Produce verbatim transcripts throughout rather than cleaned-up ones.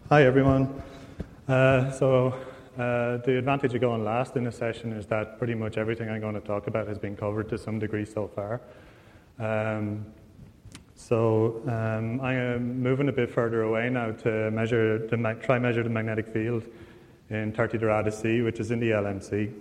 Hi, everyone. Uh, so uh, the advantage of going last in a session is that pretty much everything I'm going to talk about has been covered to some degree so far. Um, so um, I am moving a bit further away now to measure, to ma- try measure the magnetic field in thirty Dorada C, which is in the L M C.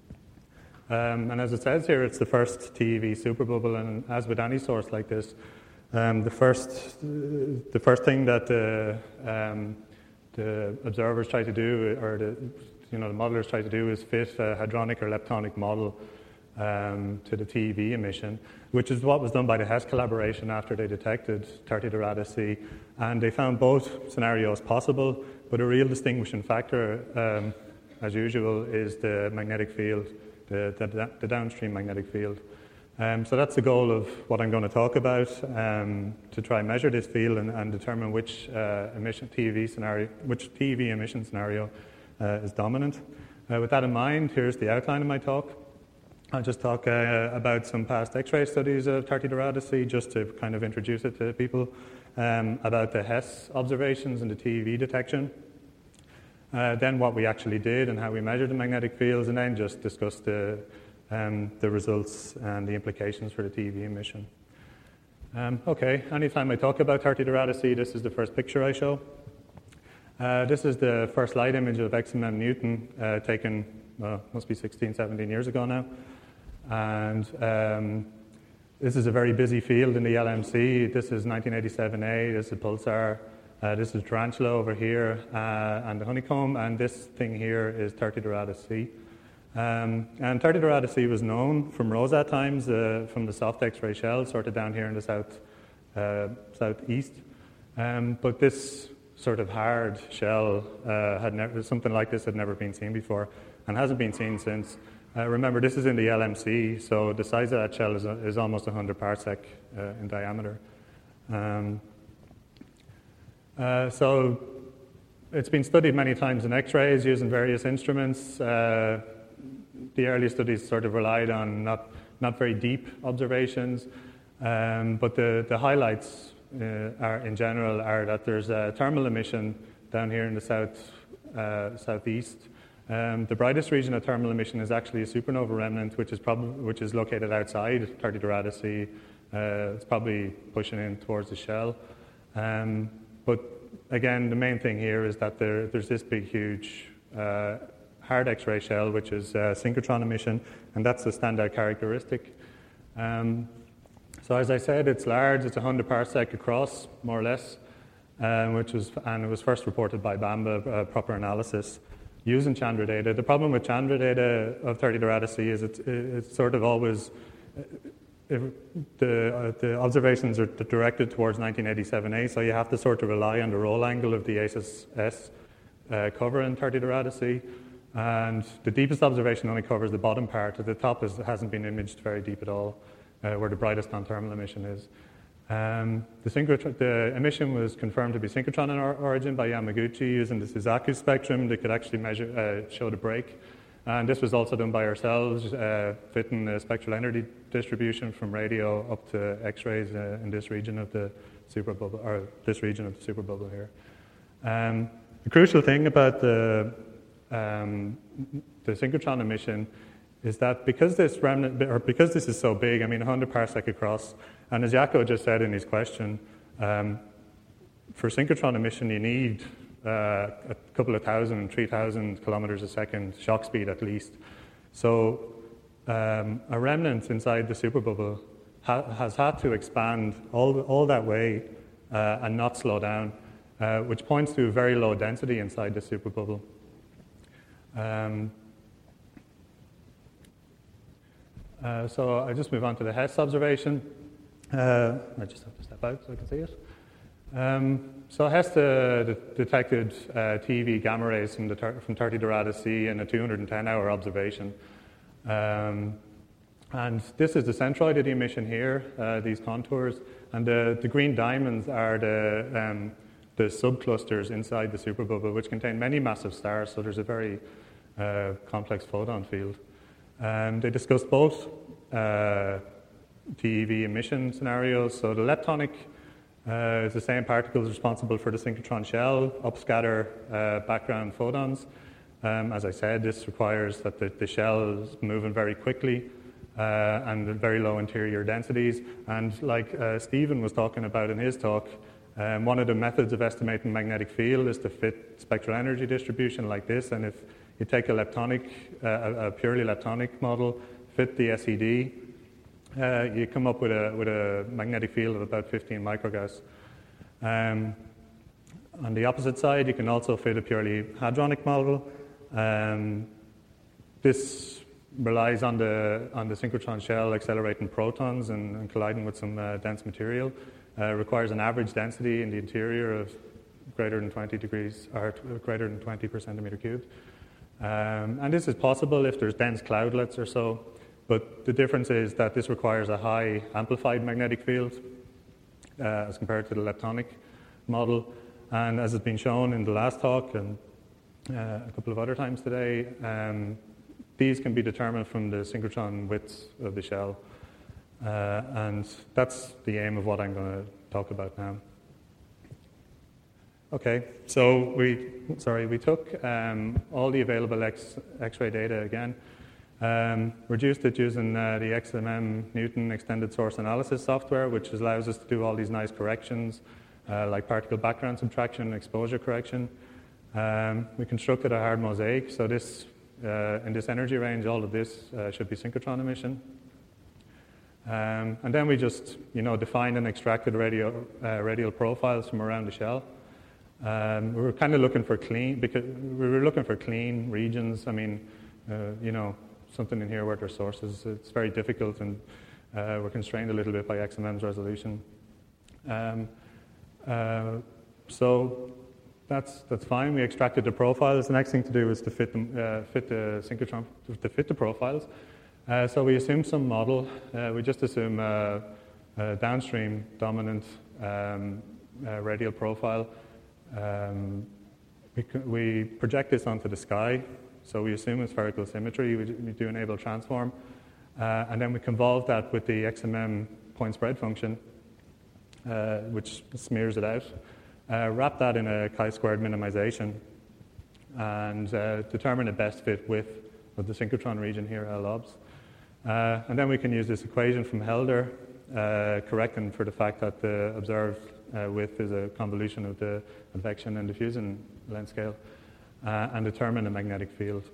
Um, and as it says here, it's the first T E V superbubble, and as with any source like this, um, the first the first thing that the um, the observers try to do, or the you know the modelers try to do, is fit a hadronic or leptonic model um, to the T E V emission, which is what was done by the Hess collaboration after they detected thirty Dorada C, and they found both scenarios possible. But a real distinguishing factor, um, as usual, is the magnetic field, the, the, the downstream magnetic field. Um, so that's the goal of what I'm going to talk about, um, to try and measure this field and, and determine which uh, emission T E V scenario, which T E V emission scenario uh, is dominant. Uh, with that in mind, here's the outline of my talk. I'll just talk uh, about some past X-ray studies of thirty Dorada C, just to kind of introduce it to people, um, about the Hess observations and the T E V detection. Uh, then what we actually did and how we measured the magnetic fields, and then just discuss the Um, the results and the implications for the T E V emission. Um, okay, anytime I talk about thirty Dorada C, this is the first picture I show. Uh, this is the first light image of X M M Newton, uh, taken, well, must be sixteen, seventeen years ago now. And um, this is a very busy field in the L M C. This is nineteen eighty-seven A, this is Pulsar, uh, this is Tarantula over here, uh, and the Honeycomb, and this thing here is thirty Dorada C. Um, and thirty Dorada C was known from ROSAT times, uh, from the soft X-ray shell, sort of down here in the south, uh, southeast. Um, but this sort of hard shell uh, had never, something like this had never been seen before, and hasn't been seen since. Uh, remember, this is in the L M C, so the size of that shell is, is almost one hundred parsec uh, in diameter. Um, uh, so it's been studied many times in X-rays using various instruments. Uh, The early studies sort of relied on not, not very deep observations, um, but the, the highlights uh, are, in general, are that there's a thermal emission down here in the south, uh, southeast. Um, the brightest region of thermal emission is actually a supernova remnant, which is probably which is located outside thirty Dorada C. Uh, it's probably pushing in towards the shell. Um, but again, the main thing here is that there, there's this big, huge uh, hard X-ray shell, which is uh, synchrotron emission, and that's the standard characteristic. Um, so as I said, it's large. It's one hundred parsec across, more or less, um, which was, and it was first reported by Bamba, uh, proper analysis, using Chandra data. The problem with Chandra data of thirty Dorada C is it's, it's sort of always, if the, uh, the observations are directed towards nineteen eighty-seven A, so you have to sort of rely on the roll angle of the A C E S uh, cover in thirty Dorada C. And the deepest observation only covers the bottom part. The top is, hasn't been imaged very deep at all, uh, where the brightest non-thermal emission is. Um, the, synchrotron, the emission was confirmed to be synchrotron in or- origin by Yamaguchi using the Suzaku spectrum. They could actually measure, uh, show the break. And this was also done by ourselves, uh, fitting the spectral energy distribution from radio up to X-rays uh, in this region of the superbubble, or this region of the superbubble here. Um, the crucial thing about the Um, the synchrotron emission is that because this remnant, or because this is so big, I mean one hundred parsec across, and as Jaco just said in his question, um, for synchrotron emission you need uh, a couple of thousand, three thousand kilometers a second shock speed at least. So um, a remnant inside the superbubble ha- has had to expand all all that way uh, and not slow down, uh, which points to a very low density inside the superbubble. Um, uh, so I just move on to the Hess observation. Uh, I just have to step out so I can see it. Um, so Hess uh, detected uh, T E V gamma rays from, the ter- from thirty Dorada C in a two hundred ten hour observation. Um, and this is the centroid of the emission here, uh, these contours, and the, the green diamonds are the, um, the subclusters inside the superbubble, which contain many massive stars, so there's a very Uh, complex photon field. Um, they discussed both uh, T E V emission scenarios. So the leptonic Uh, it's the same particles responsible for the synchrotron shell, upscatter uh, background photons. Um, as I said, this requires that the, the shell is moving very quickly uh, and at very low interior densities. And like uh, Stephen was talking about in his talk, um, one of the methods of estimating magnetic field is to fit spectral energy distribution like this. And if you take a leptonic, uh, a purely leptonic model, fit the S E D, uh, you come up with a, with a magnetic field of about fifteen microgauss. Um, on the opposite side, you can also fit a purely hadronic model. Um, this relies on the on the synchrotron shell accelerating protons and, and colliding with some uh, dense material. Uh, requires an average density in the interior of greater than twenty degrees, or t- greater than twenty per centimeter cubed. Um, and this is possible if there's dense cloudlets or so. But the difference is that this requires a high amplified magnetic field uh, as compared to the leptonic model. And as has been shown in the last talk and uh, a couple of other times today, um, these can be determined from the synchrotron widths of the shell. Uh, and that's the aim of what I'm going to talk about now. Okay, so we, sorry, we took um, all the available X, X-ray data again, um, reduced it using uh, the X M M Newton extended source analysis software, which allows us to do all these nice corrections, uh, like particle background subtraction and exposure correction. Um, we constructed a hard mosaic, so this, uh, in this energy range, all of this uh, should be synchrotron emission. Um, and then we just, you know, defined and extracted radial, uh, radial profiles from around the shell. Um, we were kind of looking for clean, because we were looking for clean regions. I mean, uh, you know, something in here where there's sources. It's very difficult, and uh, we're constrained a little bit by X M M's resolution. Um, uh, so that's that's fine. We extracted the profiles. The next thing to do is to fit them, uh, fit the synchrotron, to fit the profiles. Uh, so we assume some model. Uh, we just assume uh, a downstream dominant um, uh, radial profile. Um, we, we project this onto the sky, so we assume a spherical symmetry. We do, we do an Abel transform, uh, and then we convolve that with the X M M point spread function, uh, which smears it out. Uh, wrap that in a chi-squared minimization, and uh, determine the best fit width of the synchrotron region here, L lobs. Uh, and then we can use this equation from Helder, uh, correcting for the fact that the observed uh, width is a convolution of the advection and diffusion length scale, uh, and determine a magnetic field.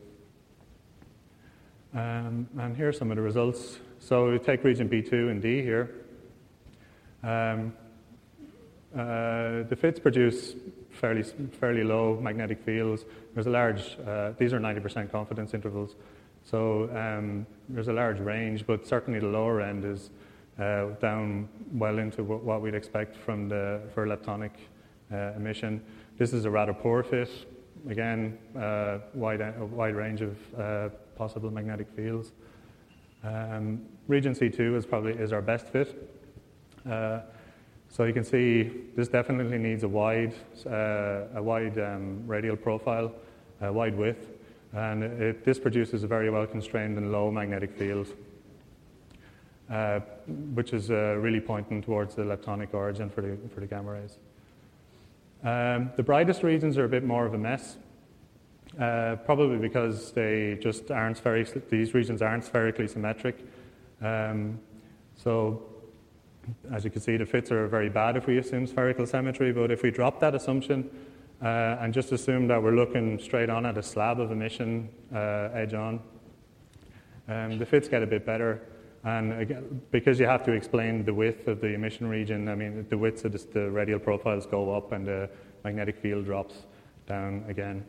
Um, and here are some of the results. So we take region B two and D here. Um, uh, the fits produce fairly fairly low magnetic fields. There's a large, uh, these are ninety percent confidence intervals. So um, there's a large range, but certainly the lower end is uh, down well into w- what we'd expect from the for leptonic uh, emission. This is a rather poor fit. Again, uh, wide a wide range of uh, possible magnetic fields. Um, region C two is probably is our best fit. Uh, so you can see this definitely needs a wide uh, a wide um, radial profile, a wide width. And it, this produces a very well constrained and low magnetic field, uh, which is uh, really pointing towards the leptonic origin for the, for the gamma rays. Um, the brightest regions are a bit more of a mess, uh, probably because they just aren't spherically, these regions aren't spherically symmetric. Um, so, as you can see, the fits are very bad if we assume spherical symmetry, but if we drop that assumption, Uh, and just assume that we're looking straight on at a slab of emission, uh, edge on. Um, the fits get a bit better, and again, because you have to explain the width of the emission region, I mean, the widths of the, the radial profiles go up and the magnetic field drops down again.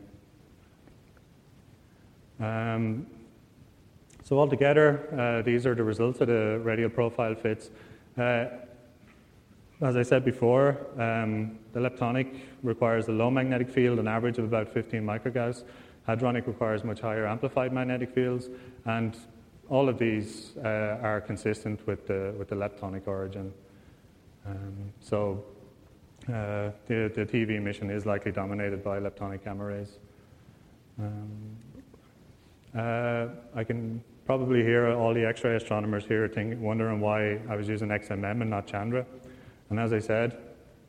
Um, so altogether, uh, these are the results of the radial profile fits. Uh, As I said before, um, the leptonic requires a low magnetic field, an average of about fifteen microgauss. Hadronic requires much higher amplified magnetic fields, and all of these uh, are consistent with the with the leptonic origin. Um, so uh, the, the T V emission is likely dominated by leptonic gamma rays. Um, uh, I can probably hear all the X-ray astronomers here think, wondering why I was using X M M and not Chandra. And as I said,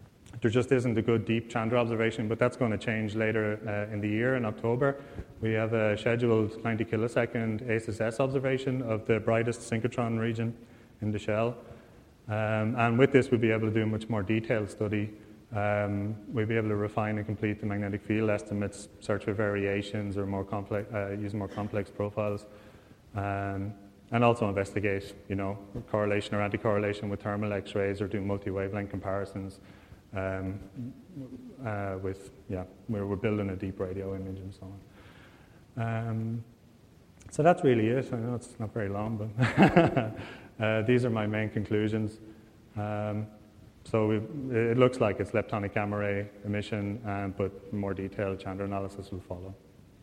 there just isn't a good deep Chandra observation, but that's going to change later uh, in the year, in October. We have a scheduled ninety kilosecond A S S S observation of the brightest synchrotron region in the shell. Um, and with this, we'll be able to do a much more detailed study. Um, we'll be able to refine and complete the magnetic field estimates, search for variations or more complex, uh, use more complex profiles, um, and also investigate, you know, correlation or anti-correlation with thermal X-rays, or do multi-wavelength comparisons. Um, uh, with, yeah, we're, we're building a deep radio image and so on. Um, so that's really it. I know it's not very long, but uh, these are my main conclusions. Um, so we, it looks like it's leptonic gamma ray emission, um, but more detailed Chandra analysis will follow.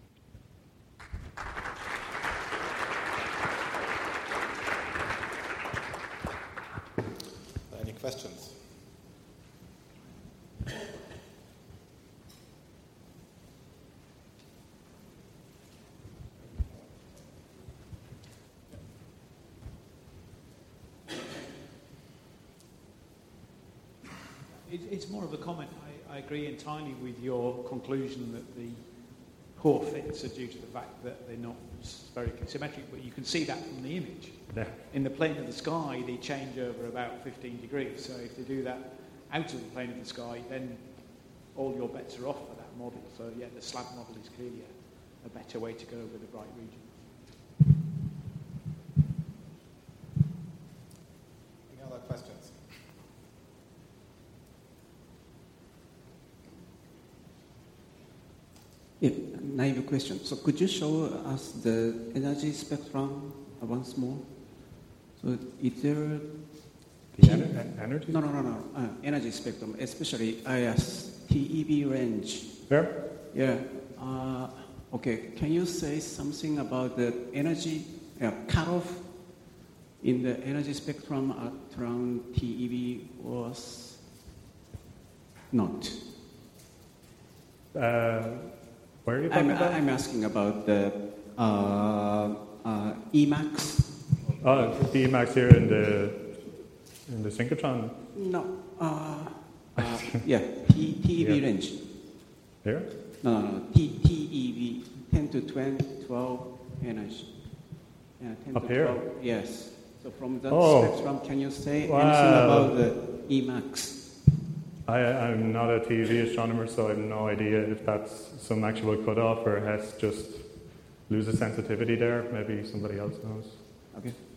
Any questions? It's more of a comment. I, I agree entirely with your conclusion that the core fits are due to the fact that they're not spherically symmetric, but you can see that from the image. Yeah. In the plane of the sky, they change over about fifteen degrees. So if they do that out of the plane of the sky, then all your bets are off for that model. So yeah, the slab model is clearly a, a better way to go with the bright region. Any other questions? Yeah, naive question. So could you show us the energy spectrum once more? So is there... The ener- energy? No, no, no, no. Uh, energy spectrum, especially I S T E V range. Here? Yeah. Uh, okay, can you say something about the energy uh, cutoff in the energy spectrum at around T E V was not? Uh, where are you talking I'm, about? I'm asking about the uh, uh, E MAX. Oh, the Emacs here in the in the synchrotron. No. Uh, uh, yeah, T, TeV Yeah. range. Here? No, no, no. T, TeV, ten to twenty, twelve energy. Yeah, ten Up to here? twelve. Yes. So from that Oh. spectrum, can you say Wow. anything about the E MAX? I, I'm not a T V astronomer, so I have no idea if that's some actual cutoff or has just loses sensitivity there. Maybe somebody else knows. Okay.